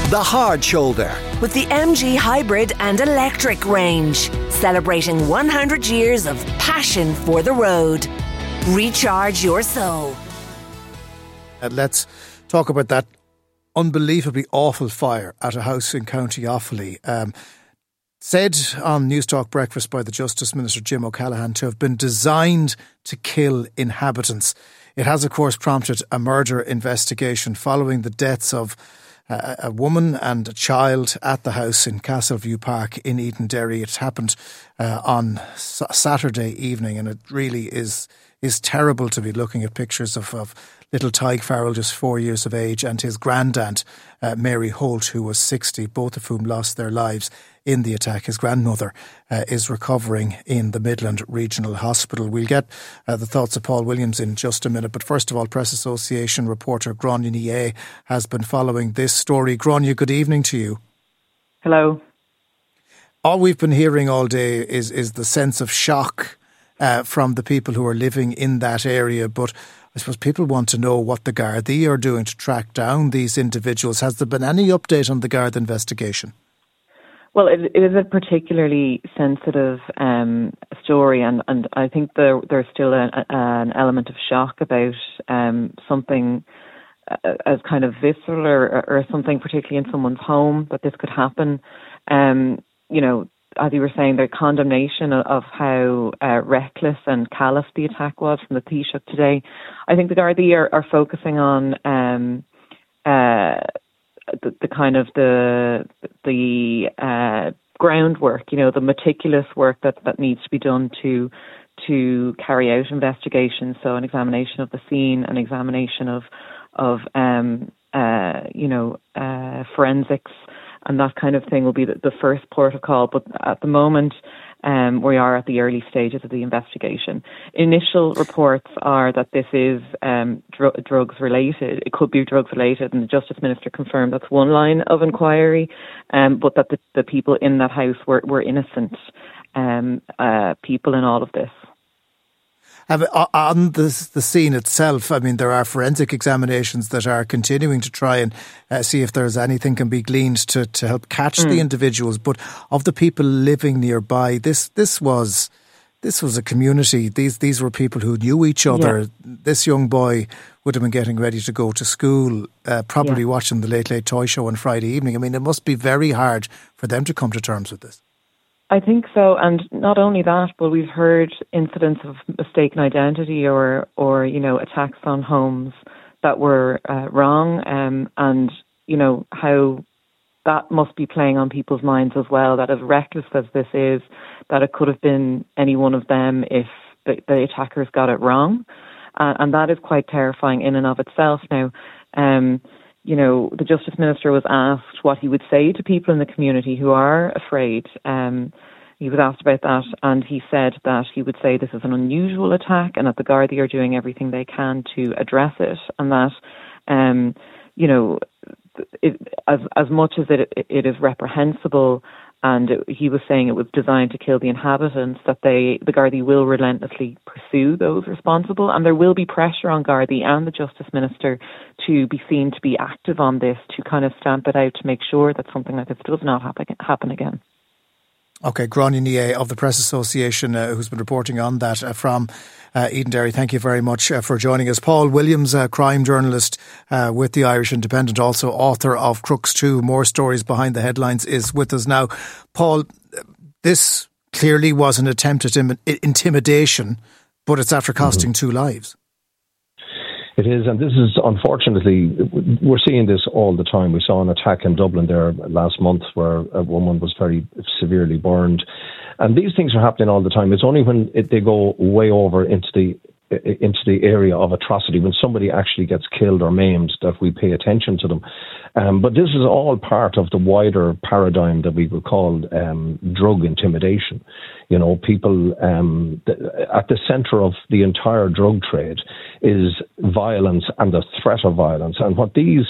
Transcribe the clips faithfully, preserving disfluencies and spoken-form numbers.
The Hard Shoulder. With the M G Hybrid and Electric range. Celebrating one hundred years of passion for the road. Recharge your soul. Uh, let's talk about that unbelievably awful fire at a house in County Offaly. Um, said on Newstalk Breakfast by the Justice Minister Jim O'Callaghan to have been designed to kill inhabitants. It has, of course, prompted a murder investigation following the deaths of uh, a woman and a child at the house in Castleview Park in Edenderry. It happened uh, on s- Saturday evening, and it really is is terrible to be looking at pictures of, of little Tyke Farrell, just four years of age, and his grandaunt, uh, Mary Holt, who was sixty, both of whom lost their lives in the attack. His grandmother uh, is recovering in the Midland Regional Hospital. We'll get uh, the thoughts of Paul Williams in just a minute. But first of all, Press Association reporter Gráinne Ní Fhé has been following this story. Gráinne, good evening to you. Hello. All we've been hearing all day is, is the sense of shock uh, from the people who are living in that area. But I suppose people want to know what the Gardaí are doing to track down these individuals. Has there been any update on the Garda investigation? Well, it, it is a particularly sensitive um, story, and, and I think there, there's still a, a, an element of shock about um, something uh, as kind of visceral or, or something particularly in someone's home, that this could happen. Um, you know, as you were saying, the condemnation of, of how uh, reckless and callous the attack was from the Taoiseach today. I think the Gardaí are, are focusing on um, uh, the, the kind of the the uh, groundwork, you know, the meticulous work that, that needs to be done to to carry out investigations. So an examination of the scene, an examination of of um, uh, you know uh, forensics, and that kind of thing will be the, the first port of call. But at the moment, um, we are at the early stages of the investigation. Initial reports are that this is um, dr- drugs related. It could be drugs related, and the Justice Minister confirmed that's one line of inquiry, um, but that the, the people in that house were, were innocent um, uh, people in all of this. Have, on the, the scene itself, I mean, there are forensic examinations that are continuing to try and uh, see if there's anything can be gleaned to, to help catch mm. the individuals. But of the people living nearby, this this was this was a community. These these were people who knew each other. Yeah. This young boy would have been getting ready to go to school, uh, probably yeah. watching the Late Late Toy Show on Friday evening. I mean, it must be very hard for them to come to terms with this. I think so, and not only that, but we've heard incidents of mistaken identity or, or you know, attacks on homes that were uh, wrong, um, and you know how that must be playing on people's minds as well. That as reckless as this is, that it could have been any one of them if the, the attackers got it wrong, uh, and that is quite terrifying in and of itself. Now. Um, You know, the Justice Minister was asked what he would say to people in the community who are afraid. Um, he was asked about that, and he said that he would say this is an unusual attack and that the Gardaí are doing everything they can to address it, and that, um, you know, it, as as much as it it is reprehensible, and it, he was saying it was designed to kill the inhabitants, that they the Gardaí will relentlessly pursue those responsible, and there will be pressure on Gardaí and the Justice Minister to be seen to be active on this, to kind of stamp it out, to make sure that something like this does not happen, happen again. OK, Gráinne Ní Fhé of the Press Association, uh, who's been reporting on that uh, from uh, Edenderry. Thank you very much uh, for joining us. Paul Williams, uh, crime journalist uh, with the Irish Independent, also author of Crooks two, More Stories Behind the Headlines, is with us now. Paul, this clearly was an attempt at im- intimidation, but it's after costing mm-hmm. two lives. It is, and this is, unfortunately, we're seeing this all the time. We saw an attack in Dublin there last month where a woman was very severely burned. And these things are happening all the time. It's only when it, they go way over into the into the area of atrocity, when somebody actually gets killed or maimed, that we pay attention to them. Um, but this is all part of the wider paradigm that we would call um, drug intimidation. You know, people um, th- at the centre of the entire drug trade is violence and the threat of violence. And what these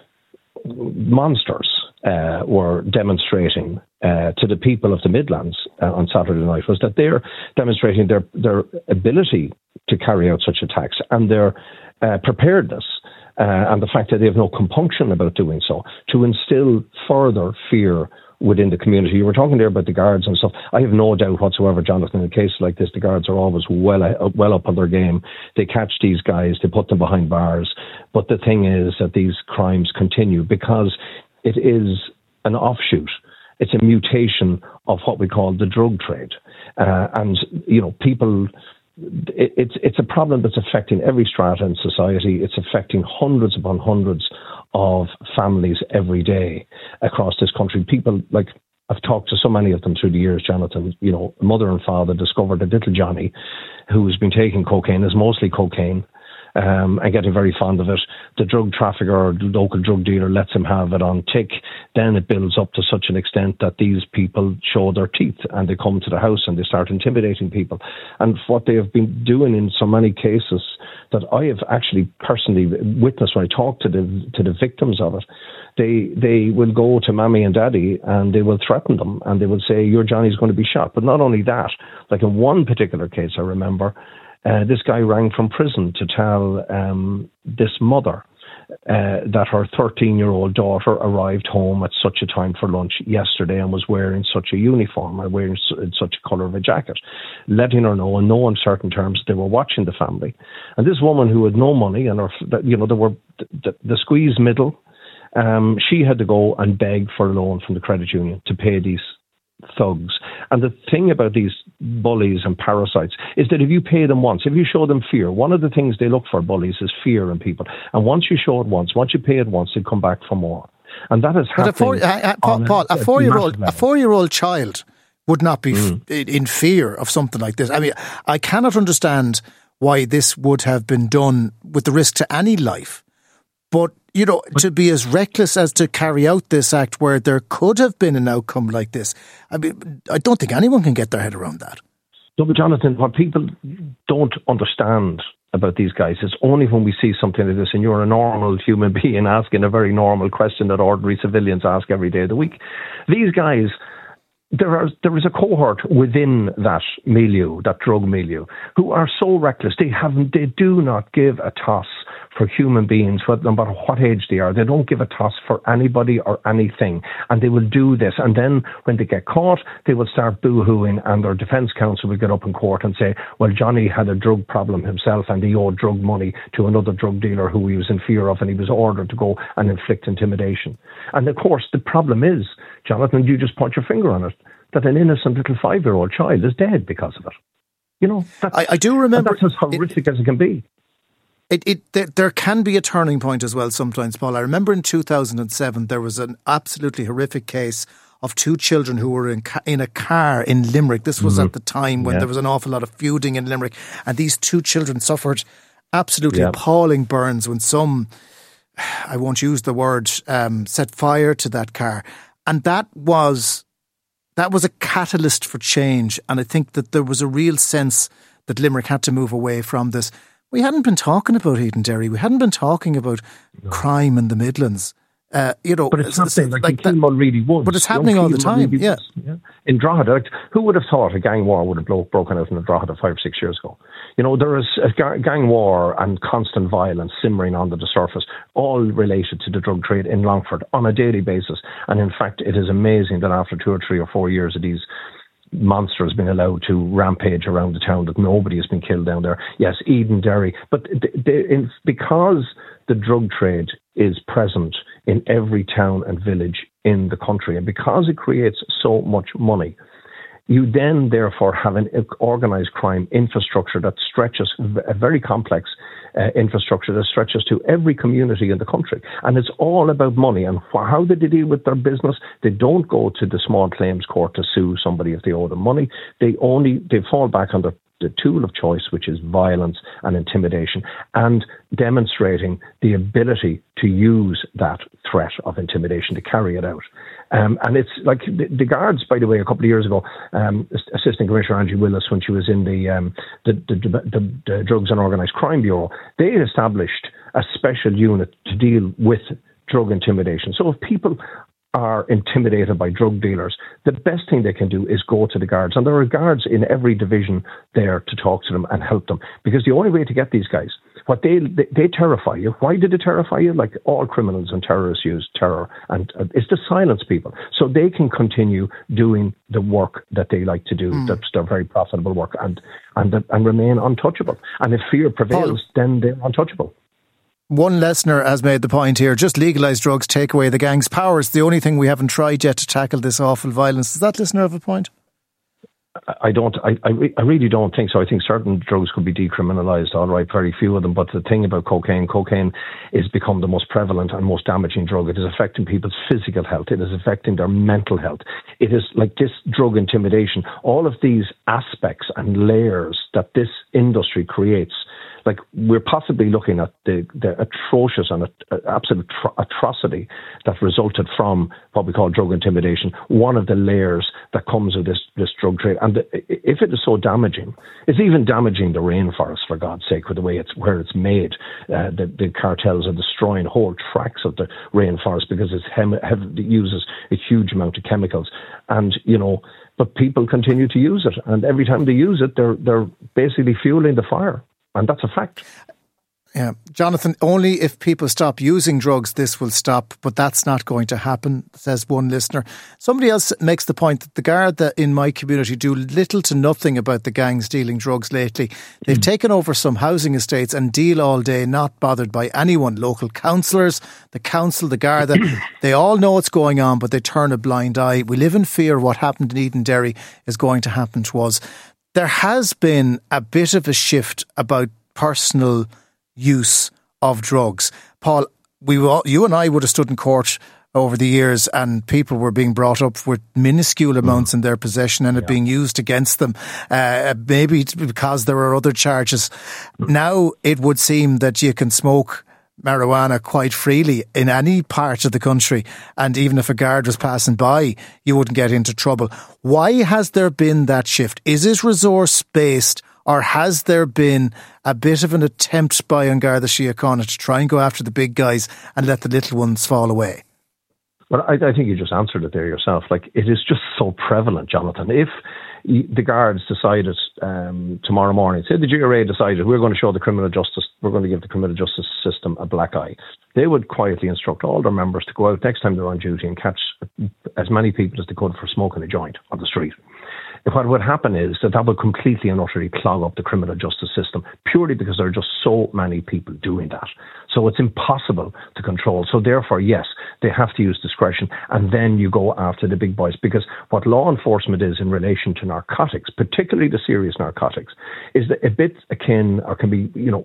monsters uh, were demonstrating uh, to the people of the Midlands uh, on Saturday night was that they're demonstrating their, their ability to carry out such attacks and their uh, preparedness uh, and the fact that they have no compunction about doing so, to instill further fear within the community. You were talking there about the guards and stuff. I have no doubt whatsoever, Jonathan, in a case like this, the guards are always well uh, well up on their game. They catch these guys, they put them behind bars. But the thing is that these crimes continue because it is an offshoot. It's a mutation of what we call the drug trade. Uh, and, you know, people... It, it's it's a problem that's affecting every strata in society. It's affecting hundreds upon hundreds of families every day across this country. People, like, I've talked to so many of them through the years, Jonathan. You know, mother and father discovered that little Johnny, who's been taking cocaine, is mostly cocaine, um, and getting very fond of it. The drug trafficker or the local drug dealer lets him have it on tick. Then it builds up to such an extent that these people show their teeth and they come to the house and they start intimidating people. And what they have been doing in so many cases that I have actually personally witnessed when I talk to the to the victims of it, they they will go to mommy and daddy and they will threaten them and they will say, your Johnny's going to be shot. But not only that, like in one particular case I remember, Uh, this guy rang from prison to tell um, this mother uh, that her thirteen-year-old daughter arrived home at such a time for lunch yesterday and was wearing such a uniform and wearing such a colour of a jacket, letting her know in no uncertain terms they were watching the family. And this woman who had no money and her, you know, there were the, the squeeze middle, um, she had to go and beg for a loan from the credit union to pay these thugs. And the thing about these bullies and parasites is that if you pay them once, if you show them fear, one of the things they look for, bullies, is fear in people. And once you show it once, once you pay it once, they come back for more. And that is happening. But a four, uh, Paul, Paul, a, a four-year-old, a four-year-old child would not be mm. f- in fear of something like this. I mean, I cannot understand why this would have been done with the risk to any life. But, you know, but, to be as reckless as to carry out this act where there could have been an outcome like this, I mean, I don't think anyone can get their head around that. No, but Jonathan, what people don't understand about these guys is only when we see something like this and you're a normal human being asking a very normal question that ordinary civilians ask every day of the week. These guys, there are there is a cohort within that milieu, that drug milieu, who are so reckless. They haven't, they do not give a toss for human beings, no matter what age they are. They don't give a toss for anybody or anything, and they will do this. And then when they get caught, they will start boo-hooing, and their defence counsel will get up in court and say, well, Johnny had a drug problem himself and he owed drug money to another drug dealer who he was in fear of, and he was ordered to go and inflict intimidation. And of course, the problem is, Jonathan, you just put your finger on it, that an innocent little five-year-old child is dead because of it. You know, that's, I, I do remember. That's as horrific it, as it can be. It, it there, there can be a turning point as well sometimes, Paul. I remember in two thousand seven there was an absolutely horrific case of two children who were in ca- in a car in Limerick. This was mm-hmm. at the time when yeah. there was an awful lot of feuding in Limerick, and these two children suffered absolutely yeah. appalling burns when some, I won't use the word, um, set fire to that car. And that was that was a catalyst for change, and I think that there was a real sense that Limerick had to move away from this. We hadn't been talking about Edenderry. We hadn't been talking about no. crime in the Midlands. Uh, you know, but it's happening like, like Kilmore really was. But it's happening all the time. Really yeah. yeah. In Drogheda, like, who would have thought a gang war would have blo- broken out in Drogheda five or six years ago? You know, there is a ga- gang war and constant violence simmering under the surface, all related to the drug trade in Longford on a daily basis. And in fact, it is amazing that after two or three or four years of these monsters being allowed to rampage around the town, that nobody has been killed down there. Yes, Edenderry, but they, they, in, because the drug trade is present in every town and village in the country, and because it creates so much money, you then therefore have an organised crime infrastructure that stretches, a very complex uh, infrastructure that stretches to every community in the country. And it's all about money. And wh- how do they deal with their business? They don't go to the small claims court to sue somebody if they owe them money. They only, they fall back on the the tool of choice, which is violence and intimidation, and demonstrating the ability to use that threat of intimidation to carry it out. Um, and it's like the, the guards, by the way, a couple of years ago, um, Assistant Commissioner Angie Willis, when she was in the, um, the, the, the, the Drugs and Organised Crime Bureau, they established a special unit to deal with drug intimidation. So if people are intimidated by drug dealers, the best thing they can do is go to the guards. And there are guards in every division there to talk to them and help them. Because the only way to get these guys what they, they they terrify you. Why did it terrify you? Like all criminals and terrorists use terror, and uh, it's to silence people so they can continue doing the work that they like to do. Mm. That's their very profitable work, and and and remain untouchable. And if fear prevails, Paul, then they're untouchable. One listener has made the point here: just legalise drugs, take away the gang's powers. The only thing we haven't tried yet to tackle this awful violence. Does that listener have a point? I don't. I, I, I really don't think so. I think certain drugs could be decriminalised. All right, very few of them. But the thing about cocaine, cocaine is become the most prevalent and most damaging drug. It is affecting people's physical health. It is affecting their mental health. It is like this drug intimidation. All of these aspects and layers that this industry creates. Like we're possibly looking at the, the atrocious and uh, absolute tro- atrocity that resulted from what we call drug intimidation. One of the layers that comes with this, this drug trade, and the, if it is so damaging, it's even damaging the rainforest, for God's sake, with the way it's where it's made. Uh, the, the cartels are destroying whole tracts of the rainforest because it's hem- have, it uses a huge amount of chemicals, and you know. But people continue to use it, and every time they use it, they're they're basically fueling the fire. And that's a fact. Yeah. Jonathan, only if people stop using drugs, this will stop. But that's not going to happen, says one listener. Somebody else makes the point that the Garda in my community do little to nothing about the gangs dealing drugs lately. They've mm. taken over some housing estates and deal all day, not bothered by anyone. Local councillors, the council, the Garda, they all know what's going on, but they turn a blind eye. We live in fear what happened in Edenderry is going to happen to us. There has been a bit of a shift about personal use of drugs. Paul, we all, you and I would have stood in court over the years and people were being brought up with minuscule amounts mm. in their possession and yeah. it being used against them, uh, maybe because there are other charges. Mm. Now it would seem that you can smoke marijuana quite freely in any part of the country, and even if a guard was passing by you wouldn't get into trouble. Why has there been that shift? Is it resource based, or has there been a bit of an attempt by An Garda Síochána to try and go after the big guys and let the little ones fall away? Well, I, I think you just answered it there yourself. Like, it is just so prevalent, Jonathan. If the guards decided um, tomorrow morning, say the G R A decided we're going to show the criminal justice, we're going to give the criminal justice system a black eye, they would quietly instruct all their members to go out next time they're on duty and catch as many people as they could for smoking a joint on the street. What would happen is that that would completely and utterly clog up the criminal justice system, purely because there are just so many people doing that. So it's impossible to control. So therefore, yes, they have to use discretion, and then you go after the big boys. Because what law enforcement is in relation to narcotics, particularly the serious narcotics, is that a bit akin, or can be, you know,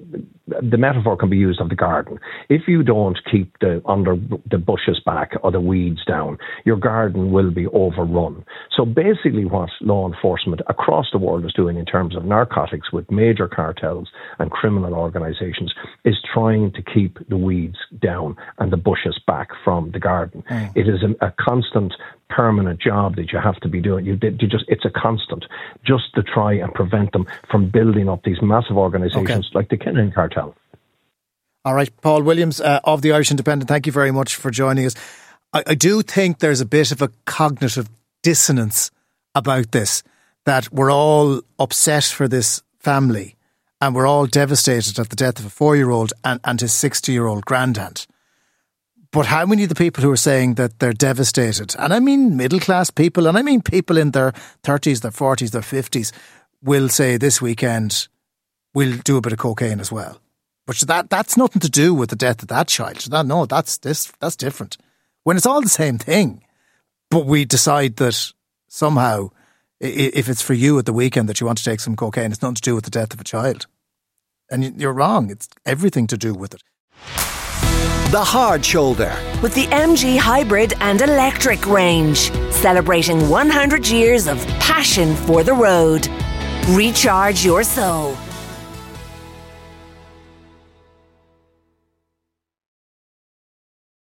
the metaphor can be used of the garden. If you don't keep the under the bushes back or the weeds down, your garden will be overrun. So basically what law enforcement across the world is doing in terms of narcotics with major cartels and criminal organisations is trying to keep the weeds down and the bushes back from the garden. Mm. It is a, a constant, permanent job that you have to be doing. You, you just it's a constant, just to try and prevent them from building up these massive organisations okay. like the Kenyan cartel. All right, Paul Williams uh, of the Irish Independent, thank you very much for joining us. I, I do think there's a bit of a cognitive dissonance about this, that we're all upset for this family and we're all devastated at the death of a four-year-old and, and his sixty-year-old granddad. But how many of the people who are saying that they're devastated, and I mean middle-class people, and I mean people in their thirties, their forties, their fifties, will say this weekend we'll do a bit of cocaine as well? Which that that's nothing to do with the death of that child. That, no, that's this that's different. When it's all the same thing, but we decide that somehow, if it's for you at the weekend that you want to take some cocaine, it's nothing to do with the death of a child. And you're wrong. It's everything to do with it. The Hard Shoulder. With the M G Hybrid and Electric range. Celebrating one hundred years of passion for the road. Recharge your soul.